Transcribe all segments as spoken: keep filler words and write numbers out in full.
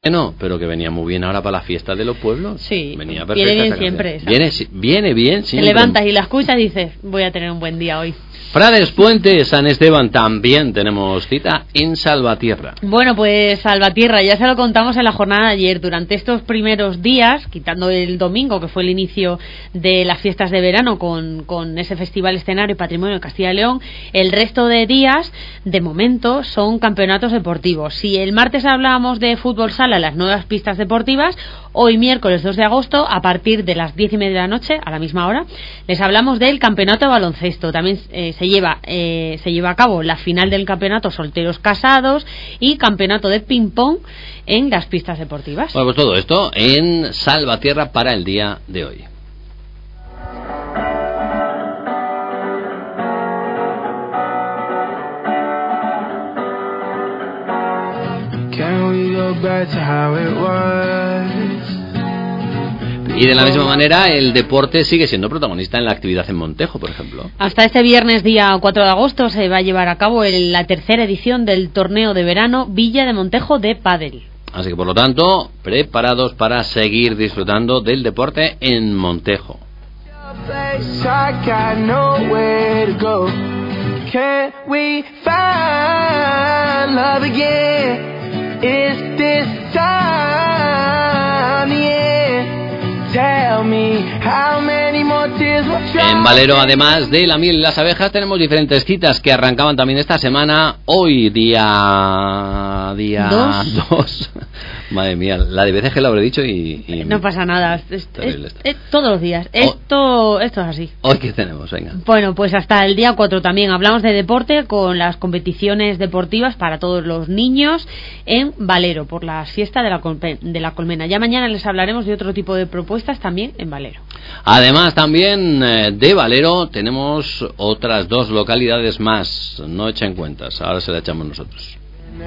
No, pero que venía muy bien ahora para la fiesta de los pueblos. Sí, venía viene bien siempre. Viene, viene bien siempre. Te levantas y la escuchas y dices, voy a tener un buen día hoy. Prades, Puente, San Esteban, también tenemos cita en Salvatierra. Bueno, pues Salvatierra, ya se lo contamos en la jornada de ayer. Durante estos primeros días, quitando el domingo, que fue el inicio de las fiestas de verano con, con ese Festival Escenario y Patrimonio de Castilla y León, el resto de días, de momento, son campeonatos deportivos. Si el martes hablábamos de fútbol sala, las nuevas pistas deportivas, hoy miércoles dos de agosto, a partir de las diez y media de la noche, a la misma hora, les hablamos del campeonato de baloncesto. También eh, se lleva eh, se lleva a cabo la final del campeonato solteros casados y campeonato de ping pong en las pistas deportivas. Bueno, pues todo esto en Salvatierra para el día de hoy. Can we go back to how it was? Y de la misma manera el deporte sigue siendo protagonista en la actividad en Montejo, por ejemplo. Hasta este viernes día cuatro de agosto se va a llevar a cabo el, la tercera edición del torneo de verano Villa de Montejo de pádel. Así que por lo tanto, preparados para seguir disfrutando del deporte en Montejo. En Valero, además de la miel y las abejas, tenemos diferentes citas que arrancaban también esta semana. Hoy, día... día dos. Madre mía, la de veces que lo habré dicho y... y no pasa nada, es, es, es, todos los días, esto, esto es así. Hoy, ¿qué tenemos? Venga. Bueno, pues hasta el día cuatro también hablamos de deporte con las competiciones deportivas para todos los niños en Valero, por las fiestas de la, de la Colmena. Ya mañana les hablaremos de otro tipo de propuestas también en Valero. Además, también de Valero tenemos otras dos localidades más, no echen cuentas, ahora se la echamos nosotros.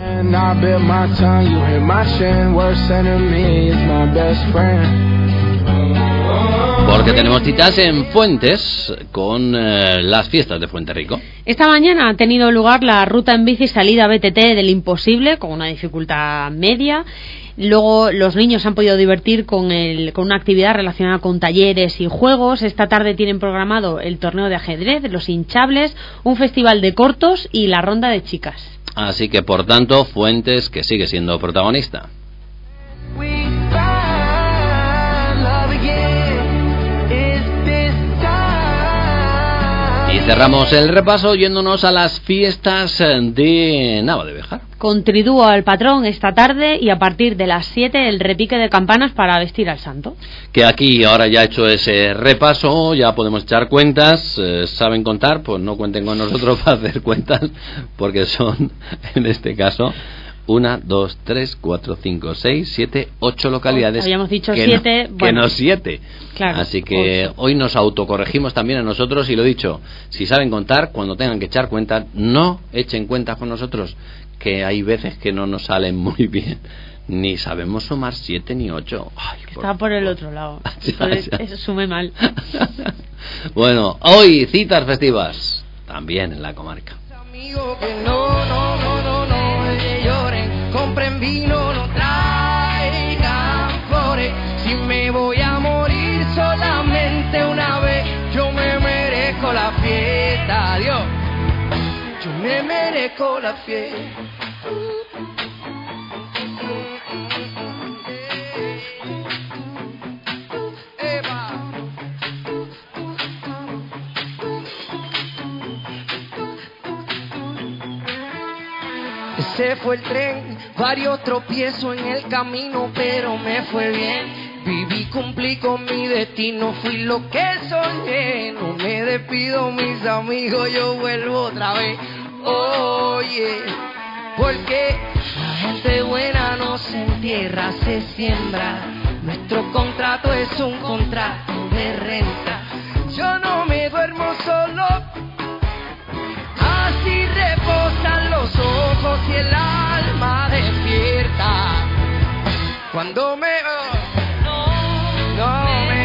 Porque tenemos citas en Fuentes con eh, las fiestas de Fuenterrico. Esta mañana ha tenido lugar la ruta en bici salida B T T del Imposible con una dificultad media. Luego los niños se han podido divertir con, el, con una actividad relacionada con talleres y juegos. Esta tarde tienen programado el torneo de ajedrez, los hinchables, un festival de cortos y la ronda de chicas. Así que, por tanto, Fuentes, que sigue siendo protagonista. Y cerramos el repaso yéndonos a las fiestas de Nava de Béjar. Con triduo al patrón esta tarde y a partir de las siete el repique de campanas para vestir al santo. Que aquí ahora ya hecho ese repaso, ya podemos echar cuentas. Eh, ¿Saben contar? Pues no cuenten con nosotros para hacer cuentas, porque son, en este caso, una, dos, tres, cuatro, cinco, seis, siete, ocho localidades. Habíamos dicho que siete, no, bueno, que no siete. Claro, así que ocho. Hoy nos autocorregimos también a nosotros y lo dicho, si saben contar, cuando tengan que echar cuentas, no echen cuentas con nosotros, que hay veces que no nos salen muy bien. Ni sabemos sumar siete ni ocho. Ay, por Está por el otro lado. Entonces, eso sume mal. Bueno, hoy citas festivas también en la comarca. Amigo que no, no, no, no, no, que lloren, compren vino, no traigan flores. Si me voy a morir solamente una vez, yo me merezco la fiesta, Dios. Yo me merezco la fiesta. Se fue el tren, varios tropiezos en el camino, pero me fue bien. Viví, cumplí con mi destino, fui lo que soñé. No me despido, mis amigos, yo vuelvo otra vez. Oye, porque la gente buena no se entierra, se siembra. Nuestro contrato es un contrato de renta. Yo no me duermo solo, así reposan los ojos y el alma despierta. Cuando me... Oh, no, no me... Que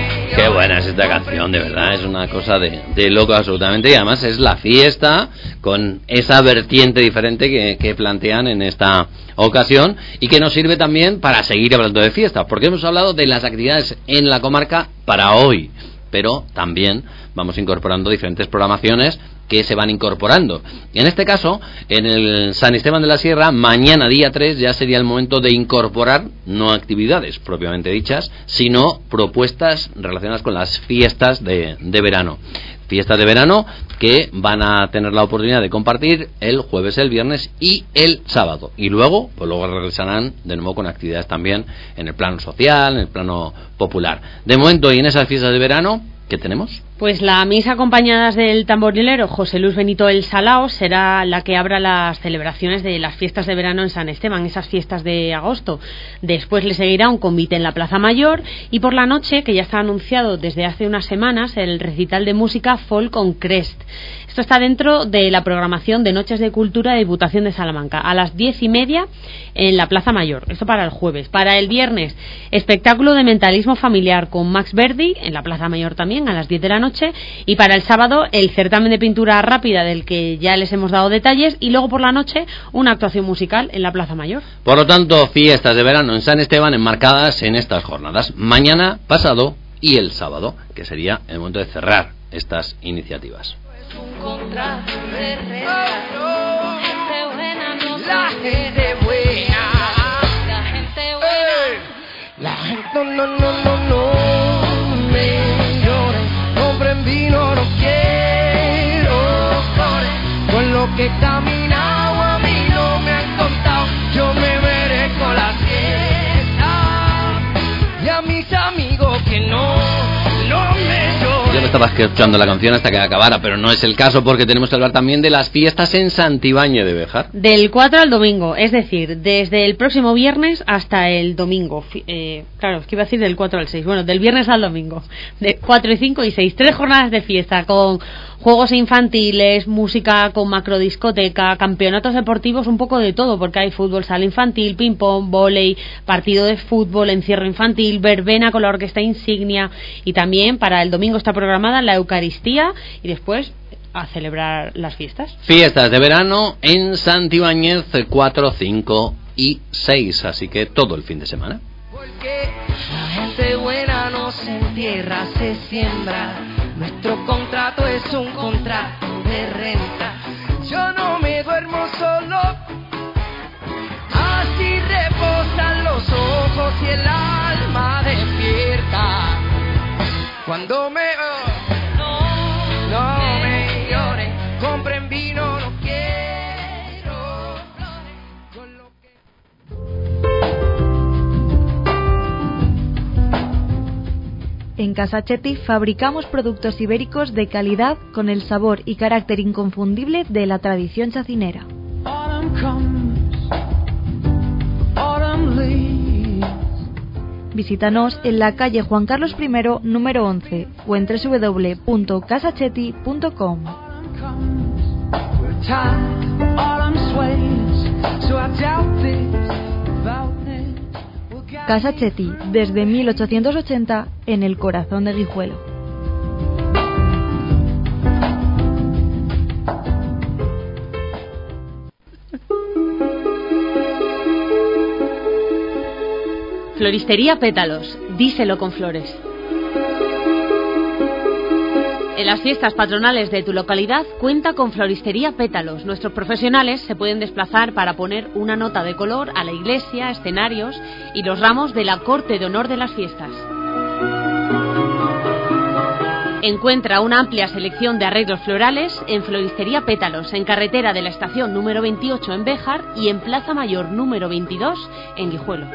Qué buena es esta canción, de verdad, es una cosa de, de loco absolutamente, y además es la fiesta con esa vertiente diferente que, que plantean en esta ocasión y que nos sirve también para seguir hablando de fiestas, porque hemos hablado de las actividades en la comarca para hoy, pero también vamos incorporando diferentes programaciones que se van incorporando. En este caso, en el San Esteban de la Sierra, mañana día tres ya sería el momento de incorporar no actividades propiamente dichas, sino propuestas relacionadas con las fiestas de, de verano. Fiestas de verano que van a tener la oportunidad de compartir el jueves, el viernes y el sábado. Y luego, pues luego regresarán de nuevo con actividades también en el plano social, en el plano popular. De momento, y en esas fiestas de verano, ¿qué tenemos? Pues la misa acompañadas del tamborilero José Luis Benito el Salao será la que abra las celebraciones de las fiestas de verano en San Esteban, esas fiestas de agosto. Después le seguirá un convite en la Plaza Mayor y por la noche, que ya está anunciado desde hace unas semanas, el recital de música Folk on Crest. Esto está dentro de la programación de Noches de Cultura de Diputación de Salamanca, a las diez y media en la Plaza Mayor. Esto para el jueves. Para el viernes, espectáculo de mentalismo familiar con Max Verdi en la Plaza Mayor también, a las diez de la noche. Y para el sábado, el certamen de pintura rápida del que ya les hemos dado detalles. Y luego por la noche, una actuación musical en la Plaza Mayor. Por lo tanto, fiestas de verano en San Esteban enmarcadas en estas jornadas. Mañana, pasado y el sábado, que sería el momento de cerrar estas iniciativas. Contra de renta. La gente buena no la gente buena. La gente buena. La gente no no no no no me lloren. Compren vino, no quiero flores. Con lo que he caminado a mí no me han contado. Yo me merezco la fiesta. Y a mis amigos que no, no me lloren. Yo me estaba escuchando la canción hasta que acabara, pero no es el caso porque tenemos que hablar también de las fiestas en Santibáñez de Béjar. Del cuatro al domingo, es decir, desde el próximo viernes hasta el domingo. Eh, claro, es que iba a decir del cuatro al seis. Bueno, del viernes al domingo. De cuatro y cinco y seis. Tres jornadas de fiesta con juegos infantiles, música con macrodiscoteca, campeonatos deportivos, un poco de todo, porque hay fútbol sala infantil, ping-pong, vóley, partido de fútbol, encierro infantil, verbena con la orquesta insignia y también para el domingo está programada la Eucaristía y después a celebrar las fiestas. Fiestas de verano en Santibáñez cuatro, cinco y seis, así que todo el fin de semana. Porque la gente buena no se entierra, se siembra. Nuestro contrato es un contrato de renta. Yo no me duermo solo, así reposan los ojos y el alma despierta. Cuando me... Oh, no, no me lloren, compren vino, no quiero flores. Con lo que... En Casa Chetti fabricamos productos ibéricos de calidad con el sabor y carácter inconfundible de la tradición chacinera. Visítanos en la calle Juan Carlos I, número once, o en doble u doble u doble u punto casa chetti punto com. Casa Chetti, desde mil ochocientos ochenta, en el corazón de Guijuelo. Floristería Pétalos, díselo con flores. En las fiestas patronales de tu localidad cuenta con Floristería Pétalos. Nuestros profesionales se pueden desplazar para poner una nota de color a la iglesia, escenarios y los ramos de la corte de honor de las fiestas. Encuentra una amplia selección de arreglos florales en Floristería Pétalos, en carretera de la estación número veintiocho en Béjar y en Plaza Mayor número veintidós en Guijuelo.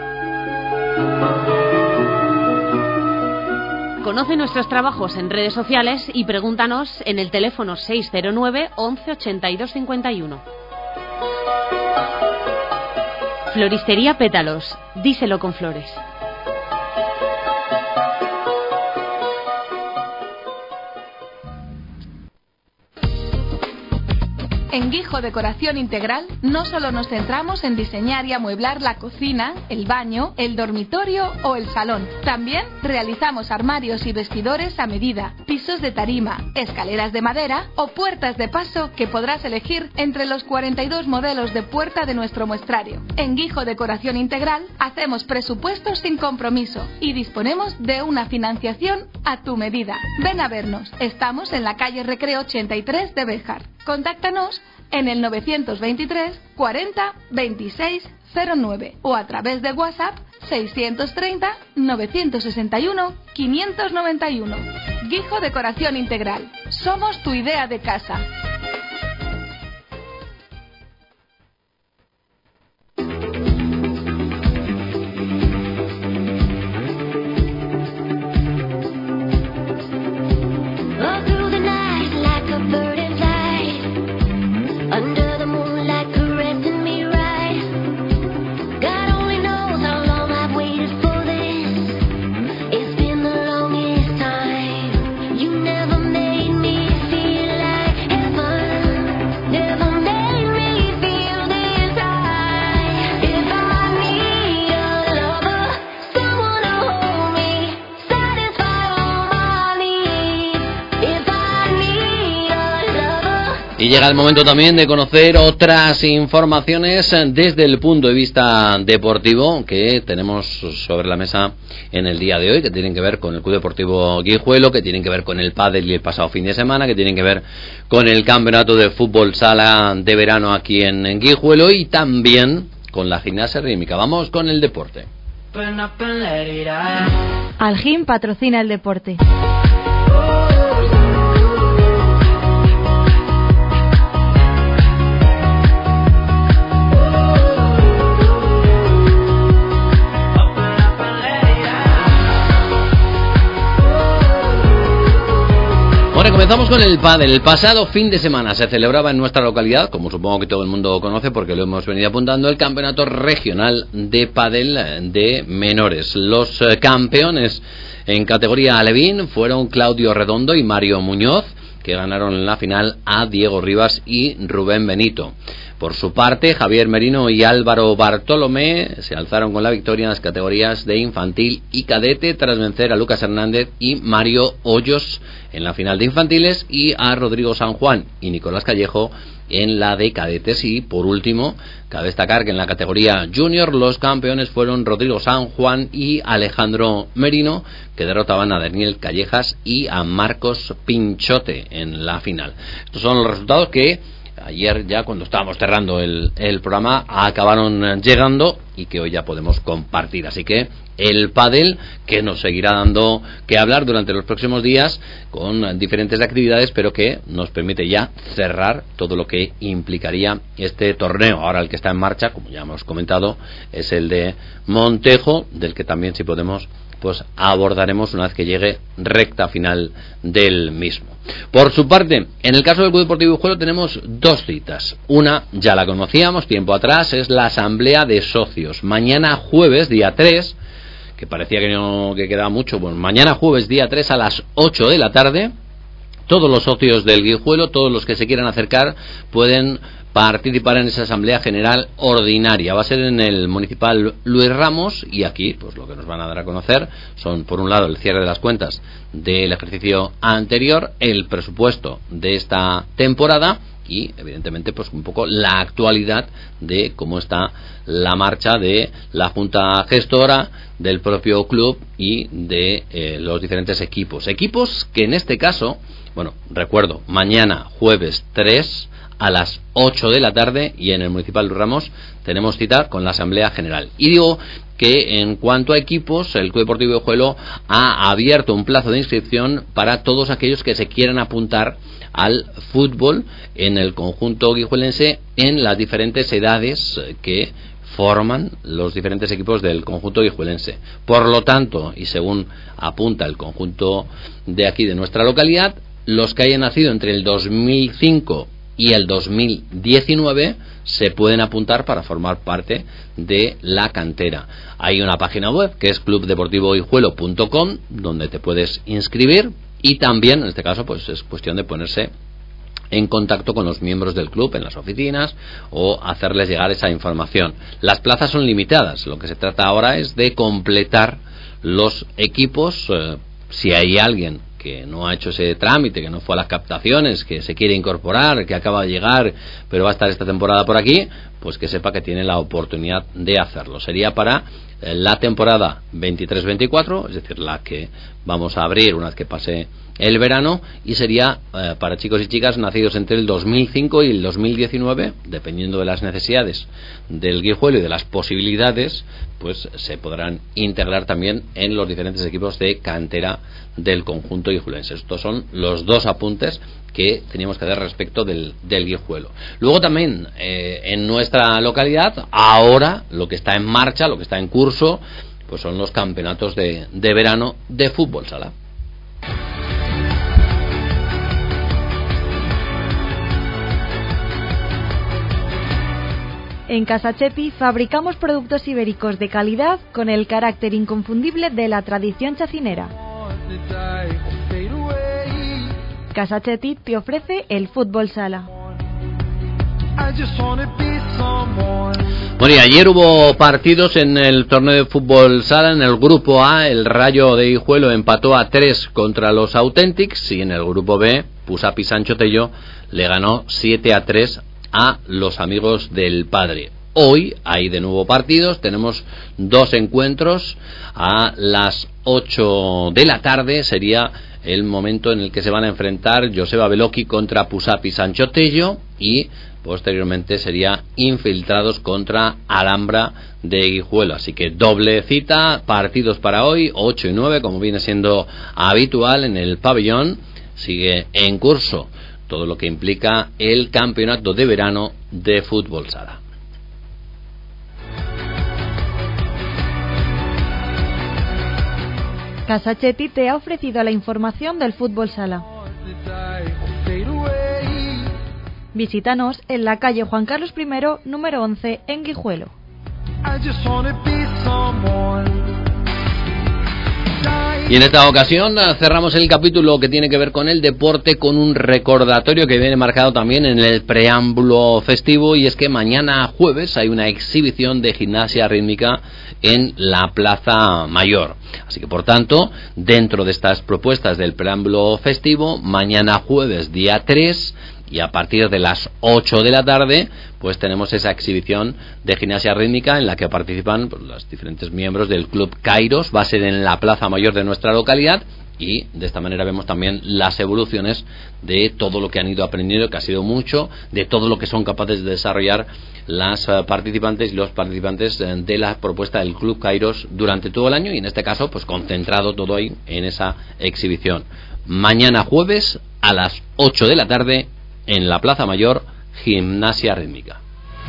Conoce nuestros trabajos en redes sociales y pregúntanos en el teléfono seis cero nueve once ochenta y dos cincuenta y uno. Floristería Pétalos, díselo con flores. En Guijo Decoración Integral no solo nos centramos en diseñar y amueblar la cocina, el baño, el dormitorio o el salón. También realizamos armarios y vestidores a medida, pisos de tarima, escaleras de madera o puertas de paso que podrás elegir entre los cuarenta y dos modelos de puerta de nuestro muestrario. En Guijo Decoración Integral hacemos presupuestos sin compromiso y disponemos de una financiación a tu medida. Ven a vernos. Estamos en la calle Recreo ochenta y tres de Béjar. Contáctanos en el novecientos veintitrés cuarenta veintiséis cero nueve o a través de WhatsApp seiscientos treinta novecientos sesenta y uno quinientos noventa y uno. Guijo Decoración Integral. Somos tu idea de casa. Y llega el momento también de conocer otras informaciones desde el punto de vista deportivo que tenemos sobre la mesa en el día de hoy, que tienen que ver con el Club Deportivo Guijuelo, que tienen que ver con el pádel y el pasado fin de semana, que tienen que ver con el campeonato de fútbol sala de verano aquí en, en Guijuelo y también con la gimnasia rítmica. Vamos con el deporte. Algim patrocina el deporte. Bueno, comenzamos con el pádel. El pasado fin de semana se celebraba en nuestra localidad, como supongo que todo el mundo conoce porque lo hemos venido apuntando, el campeonato regional de pádel de menores. Los campeones en categoría alevín fueron Claudio Redondo y Mario Muñoz, que ganaron en la final a Diego Rivas y Rubén Benito. Por su parte, Javier Merino y Álvaro Bartolomé se alzaron con la victoria en las categorías de infantil y cadete tras vencer a Lucas Hernández y Mario Hoyos en la final de infantiles y a Rodrigo San Juan y Nicolás Callejo en la de cadetes. Y por último, cabe destacar que en la categoría junior los campeones fueron Rodrigo San Juan y Alejandro Merino, que derrotaban a Daniel Callejas y a Marcos Pinchote en la final. Estos son los resultados que ayer, ya cuando estábamos cerrando el, el programa, acabaron llegando y que hoy ya podemos compartir. Así que el pádel, que nos seguirá dando que hablar durante los próximos días con diferentes actividades, pero que nos permite ya cerrar todo lo que implicaría este torneo. Ahora el que está en marcha, como ya hemos comentado, es el de Montejo, del que también, si podemos, pues abordaremos una vez que llegue recta final del mismo. Por su parte, en el caso del Club Deportivo Guijuelo tenemos dos citas. Una ya la conocíamos tiempo atrás, es la asamblea de socios. Mañana jueves, día tres, que parecía que no que quedaba mucho, bueno, mañana jueves, día tres a las ocho de la tarde, todos los socios del Guijuelo, todos los que se quieran acercar, pueden participar en esa asamblea general ordinaria. Va a ser en el municipal Luis Ramos y aquí pues lo que nos van a dar a conocer son, por un lado, el cierre de las cuentas del ejercicio anterior, el presupuesto de esta temporada y evidentemente pues un poco la actualidad de cómo está la marcha de la junta gestora, del propio club y de eh, los diferentes equipos. Equipos que en este caso, bueno, recuerdo, mañana jueves tres a las ocho de la tarde y en el Municipal Ramos tenemos cita con la Asamblea General. Y digo que en cuanto a equipos, el Club Deportivo Guijuelo ha abierto un plazo de inscripción para todos aquellos que se quieran apuntar al fútbol en el conjunto guijuelense en las diferentes edades que forman los diferentes equipos del conjunto guijuelense. Por lo tanto, y según apunta el conjunto de aquí de nuestra localidad, los que hayan nacido entre el dos mil cinco y el dos mil diecinueve se pueden apuntar para formar parte de la cantera. Hay una página web que es club deportivo guijuelo punto com donde te puedes inscribir y también, en este caso, pues es cuestión de ponerse en contacto con los miembros del club en las oficinas o hacerles llegar esa información. Las plazas son limitadas, lo que se trata ahora es de completar los equipos. Eh, si hay alguien que no ha hecho ese trámite, que no fue a las captaciones, que se quiere incorporar, que acaba de llegar pero va a estar esta temporada por aquí, pues que sepa que tiene la oportunidad de hacerlo. Sería para eh, la temporada veintitrés veinticuatro, es decir, la que vamos a abrir una vez que pase el verano, y sería eh, para chicos y chicas nacidos entre el dos mil cinco y el dos mil diecinueve, dependiendo de las necesidades del Guijuelo y de las posibilidades, pues se podrán integrar también en los diferentes equipos de cantera del conjunto guijuelense. Estos son los dos apuntes que teníamos que dar respecto del, del Guijuelo. Luego también eh, en nuestra localidad, ahora lo que está en marcha, lo que está en curso, pues son los campeonatos de, de verano de fútbol sala. En Casa Chepi fabricamos productos ibéricos de calidad con el carácter inconfundible de la tradición chacinera. Casa Chepi te ofrece el fútbol sala. Bueno, y ayer hubo partidos en el torneo de fútbol sala. En el grupo A, el Rayo de Guijuelo empató a tres contra los Authentics, y en el grupo B, Pusapi Sancho Tello le ganó siete a tres a los amigos del Padre. Hoy hay de nuevo partidos, tenemos dos encuentros. A las ocho de la tarde sería el momento en el que se van a enfrentar Joseba Beloki contra Pusapi Sancho Tello, y posteriormente sería Infiltrados contra Alhambra de Guijuelo. Así que doble cita, partidos para hoy, ocho y nueve, como viene siendo habitual en el pabellón. Sigue en curso todo lo que implica el campeonato de verano de fútbol sala. Casa Chepi te ha ofrecido la información del fútbol sala. Visítanos en la calle Juan Carlos primero, número once, en Guijuelo. Y en esta ocasión cerramos el capítulo que tiene que ver con el deporte con un recordatorio que viene marcado también en el preámbulo festivo, y es que mañana jueves hay una exhibición de gimnasia rítmica en la Plaza Mayor. Así que, por tanto, dentro de estas propuestas del preámbulo festivo, mañana jueves día tres, y a partir de las ocho de la tarde, pues tenemos esa exhibición de gimnasia rítmica en la que participan pues, los diferentes miembros del Club Kairos. Va a ser en la Plaza Mayor de nuestra localidad, y de esta manera vemos también las evoluciones de todo lo que han ido aprendiendo, que ha sido mucho, de todo lo que son capaces de desarrollar las uh, participantes y los participantes uh, de la propuesta del Club Kairos durante todo el año, y en este caso pues concentrado todo ahí en esa exhibición. Mañana jueves a las ocho de la tarde en la Plaza Mayor, gimnasia rítmica.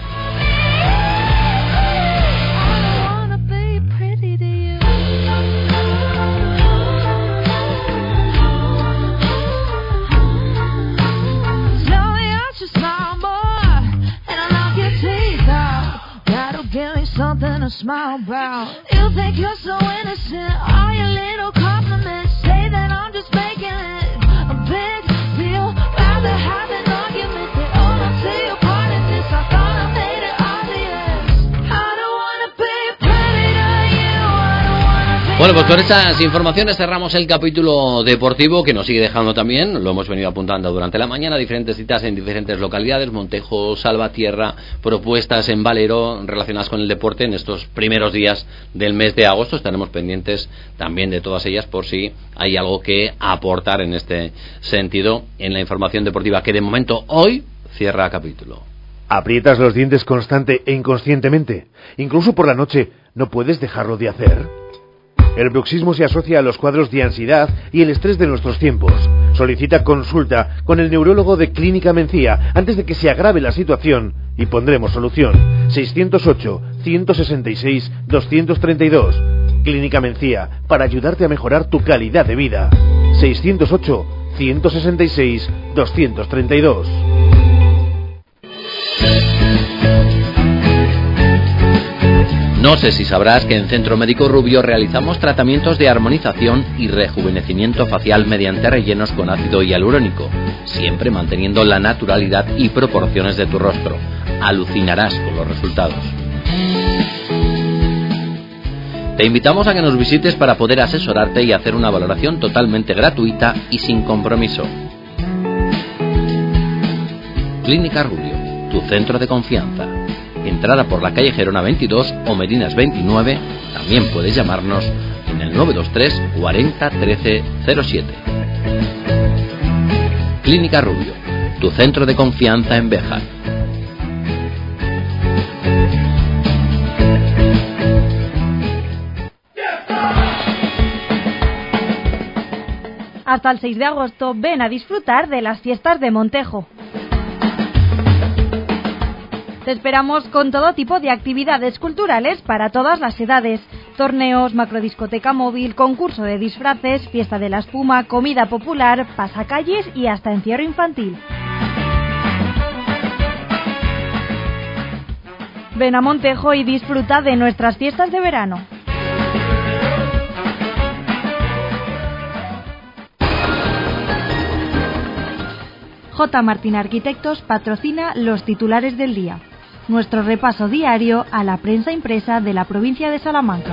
Something to smile about. You think you're so innocent. All your little compliments say that I'm just making it a big deal. Rather have an argument than own up to your part in this. I thought I made it obvious. I don't wanna be pretty to you. I don't wanna be. Bueno, pues con estas informaciones cerramos el capítulo deportivo, que nos sigue dejando también, lo hemos venido apuntando durante la mañana, diferentes citas en diferentes localidades, Montejo, Salvatierra, propuestas en Valero relacionadas con el deporte en estos primeros días del mes de agosto. Estaremos pendientes también de todas ellas por si hay algo que aportar en este sentido en la información deportiva, que de momento hoy cierra capítulo. ¿Aprietas los dientes constante e inconscientemente? Incluso por la noche, ¿no puedes dejarlo de hacer? El bruxismo se asocia a los cuadros de ansiedad y el estrés de nuestros tiempos. Solicita consulta con el neurólogo de Clínica Mencía antes de que se agrave la situación y pondremos solución. seiscientos ocho, ciento sesenta y seis, doscientos treinta y dos. Clínica Mencía, para ayudarte a mejorar tu calidad de vida. seiscientos ocho, ciento sesenta y seis, doscientos treinta y dos. No sé si sabrás que en Centro Médico Rubio realizamos tratamientos de armonización y rejuvenecimiento facial mediante rellenos con ácido hialurónico, siempre manteniendo la naturalidad y proporciones de tu rostro. Alucinarás con los resultados. Te invitamos a que nos visites para poder asesorarte y hacer una valoración totalmente gratuita y sin compromiso. Clínica Rubio, tu centro de confianza. Entrada por la calle Gerona veintidós o Merinas veintinueve. También puedes llamarnos en el nueve dos tres cuarenta trece cero siete. Clínica Rubio, tu centro de confianza en Béjar. Hasta el seis de agosto ven a disfrutar de las fiestas de Montejo. Te esperamos con todo tipo de actividades culturales para todas las edades. Torneos, macrodiscoteca móvil, concurso de disfraces, fiesta de la espuma, comida popular, pasacalles y hasta encierro infantil. Ven a Montejo y disfruta de nuestras fiestas de verano. J. Martín Arquitectos patrocina los titulares del día. Nuestro repaso diario a la prensa impresa de la provincia de Salamanca.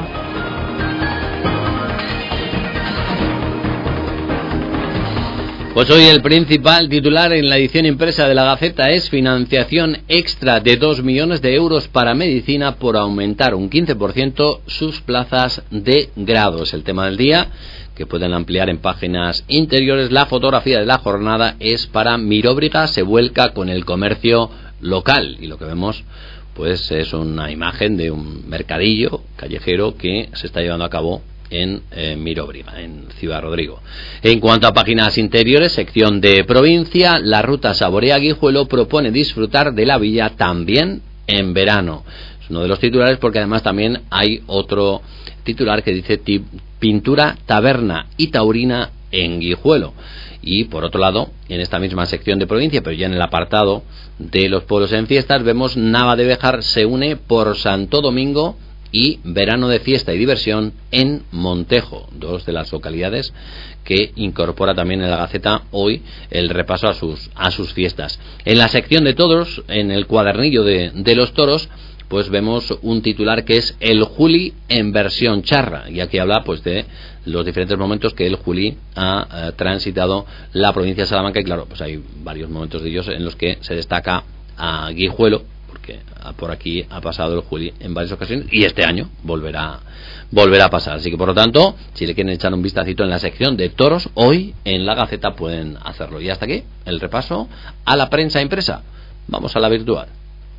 Pues hoy el principal titular en la edición impresa de la Gaceta es financiación extra de dos millones de euros para medicina por aumentar un quince por ciento sus plazas de grado. Es el tema del día, que pueden ampliar en páginas interiores. La fotografía de la jornada es para Miróbriga, se vuelca con el comercio local, y lo que vemos pues es una imagen de un mercadillo callejero que se está llevando a cabo en eh, Miróbriga, en Ciudad Rodrigo. En cuanto a páginas interiores, sección de provincia, la ruta Saborea-Guijuelo propone disfrutar de la villa también en verano. Es uno de los titulares, porque además también hay otro titular que dice pintura, taberna y taurina en Guijuelo. Y por otro lado, en esta misma sección de provincia, pero ya en el apartado de los pueblos en fiestas, vemos Nava de Béjar se une por Santo Domingo y verano de fiesta y diversión en Montejo, dos de las localidades que incorpora también en la Gaceta hoy el repaso a sus a sus fiestas. En la sección de toros, en el cuadernillo de, de los toros, pues vemos un titular que es el Juli en versión charra, y aquí habla pues de los diferentes momentos que el Juli ha eh, transitado la provincia de Salamanca, y claro, pues hay varios momentos de ellos en los que se destaca a Guijuelo, porque por aquí ha pasado el Juli en varias ocasiones y este año volverá volverá a pasar. Así que por lo tanto, si le quieren echar un vistacito en la sección de toros, hoy en la Gaceta pueden hacerlo. Y hasta aquí el repaso a la prensa impresa. Vamos a la virtual.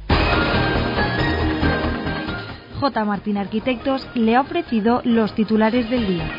J. Martín Arquitectos le ha ofrecido los titulares del día.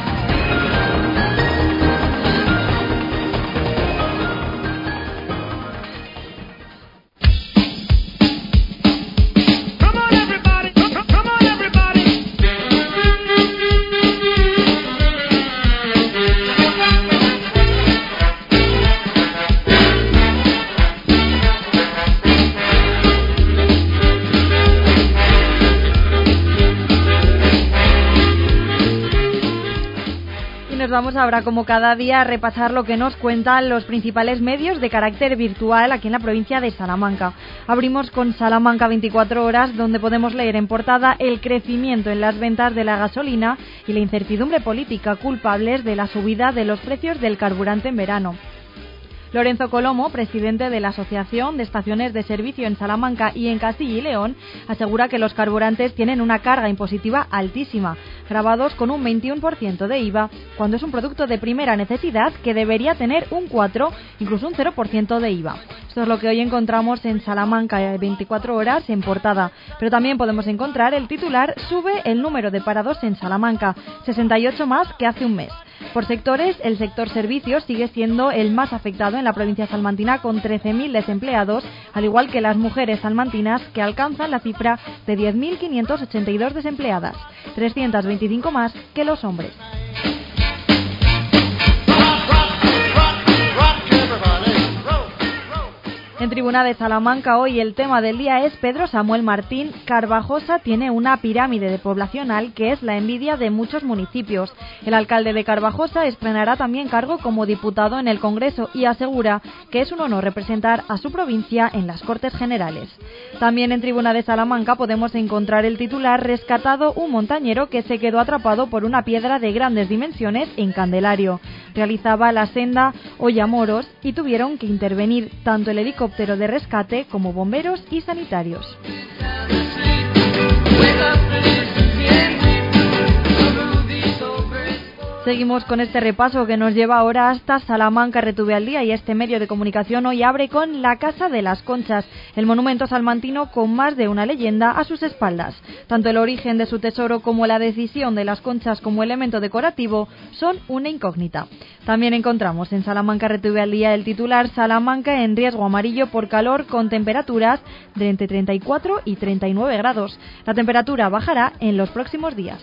Vamos ahora, como cada día, a repasar lo que nos cuentan los principales medios de carácter virtual aquí en la provincia de Salamanca. Abrimos con Salamanca veinticuatro horas, donde podemos leer en portada el crecimiento en las ventas de la gasolina y la incertidumbre política culpables de la subida de los precios del carburante en verano. Lorenzo Colomo, presidente de la Asociación de Estaciones de Servicio en Salamanca y en Castilla y León, asegura que los carburantes tienen una carga impositiva altísima, gravados con un veintiuno por ciento de I V A, cuando es un producto de primera necesidad que debería tener un cuatro por ciento, incluso un cero por ciento de I V A. Esto es lo que hoy encontramos en Salamanca veinticuatro horas en portada, pero también podemos encontrar el titular: sube el número de parados en Salamanca, sesenta y ocho más que hace un mes. Por sectores, el sector servicios sigue siendo el más afectado en la provincia salmantina, con trece mil desempleados, al igual que las mujeres salmantinas, que alcanzan la cifra de diez mil quinientas ochenta y dos desempleadas, trescientos veinticinco más que los hombres. En Tribuna de Salamanca hoy el tema del día es Pedro Samuel Martín. Carvajosa tiene una pirámide de poblacional que es la envidia de muchos municipios. El alcalde de Carvajosa estrenará también cargo como diputado en el Congreso y asegura que es un honor representar a su provincia en las Cortes Generales. También en Tribuna de Salamanca podemos encontrar el titular rescatado un montañero que se quedó atrapado por una piedra de grandes dimensiones en Candelario. Realizaba la senda Ollamoros y tuvieron que intervenir tanto el helicóptero de rescate como bomberos y sanitarios. Seguimos con este repaso que nos lleva ahora hasta Salamanca, Retube al Día, y este medio de comunicación hoy abre con la Casa de las Conchas, el monumento salmantino con más de una leyenda a sus espaldas. Tanto el origen de su tesoro como la decisión de las conchas como elemento decorativo son una incógnita. También encontramos en Salamanca, Retube al Día, el titular Salamanca en riesgo amarillo por calor con temperaturas de entre treinta y cuatro y treinta y nueve grados. La temperatura bajará en los próximos días.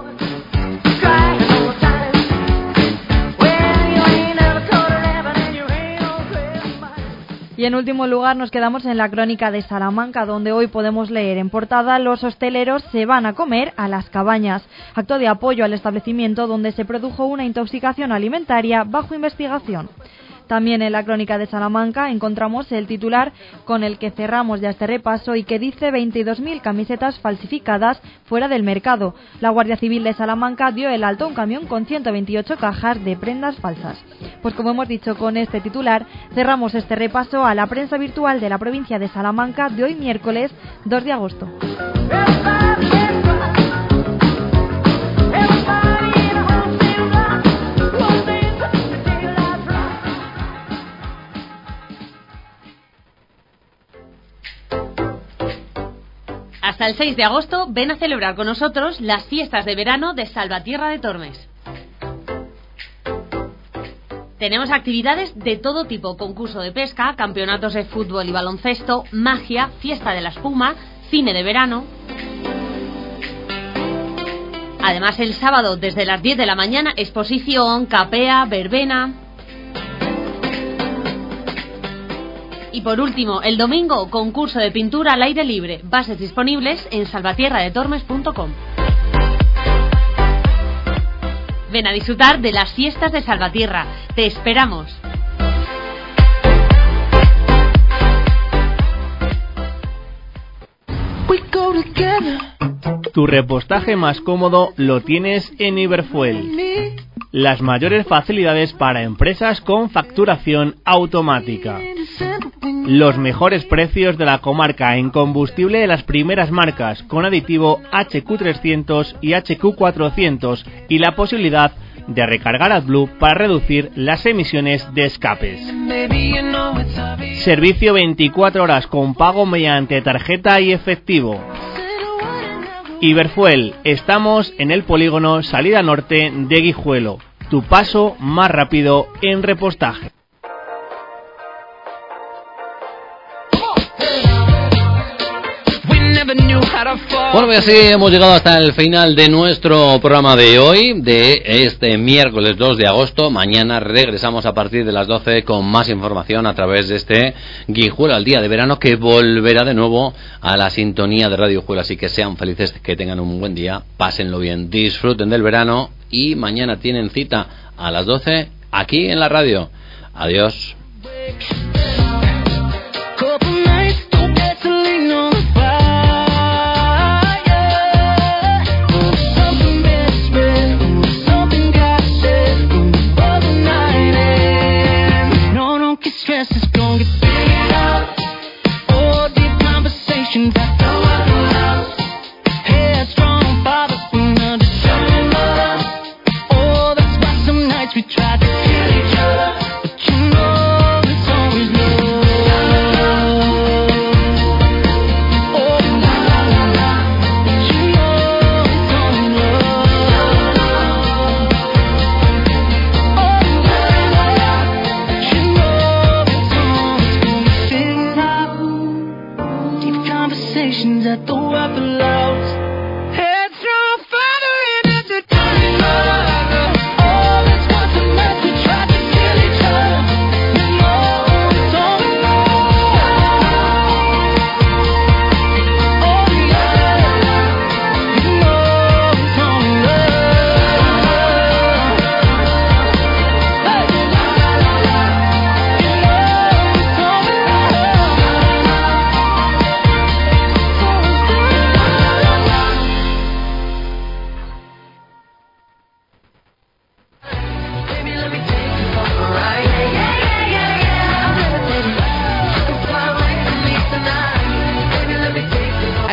Y en último lugar nos quedamos en la crónica de Salamanca, donde hoy podemos leer en portada: los hosteleros se van a comer a las cabañas. Acto de apoyo al establecimiento donde se produjo una intoxicación alimentaria bajo investigación. También en la crónica de Salamanca encontramos el titular con el que cerramos ya este repaso y que dice veintidós mil camisetas falsificadas fuera del mercado. La Guardia Civil de Salamanca dio el alto a un camión con ciento veintiocho cajas de prendas falsas. Pues como hemos dicho con este titular, cerramos este repaso a la prensa virtual de la provincia de Salamanca de hoy miércoles dos de agosto. Hasta el seis de agosto ven a celebrar con nosotros las fiestas de verano de Salvatierra de Tormes. Tenemos actividades de todo tipo: concurso de pesca, campeonatos de fútbol y baloncesto, magia, fiesta de la espuma, cine de verano. Además, el sábado desde las diez de la mañana, exposición, capea, verbena. Y por último, el domingo, concurso de pintura al aire libre. Bases disponibles en salvatierra de tormes punto com. Ven a disfrutar de las fiestas de Salvatierra. ¡Te esperamos! Tu repostaje más cómodo lo tienes en Iberfuel. Las mayores facilidades para empresas con facturación automática. Los mejores precios de la comarca en combustible de las primeras marcas, con aditivo H Q trescientos y H Q cuatrocientos, y la posibilidad de recargar AdBlue para reducir las emisiones de escapes. Servicio veinticuatro horas con pago mediante tarjeta y efectivo. Iberfuel, estamos en el polígono Salida Norte de Guijuelo. Tu paso más rápido en repostaje. Bueno, pues así hemos llegado hasta el final de nuestro programa de hoy, de este miércoles dos de agosto. Mañana regresamos a partir de las doce con más información a través de este Guijuelo al Día de Verano, que volverá de nuevo a la sintonía de Radio Guijuelo. Así que sean felices, que tengan un buen día, pásenlo bien, disfruten del verano y mañana tienen cita a las doce aquí en la radio. Adiós. We tried to kill each other, but you know it's always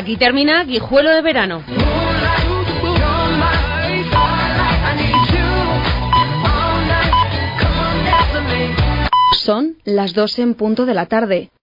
Aquí termina Guijuelo de Verano. Son las dos en punto de la tarde.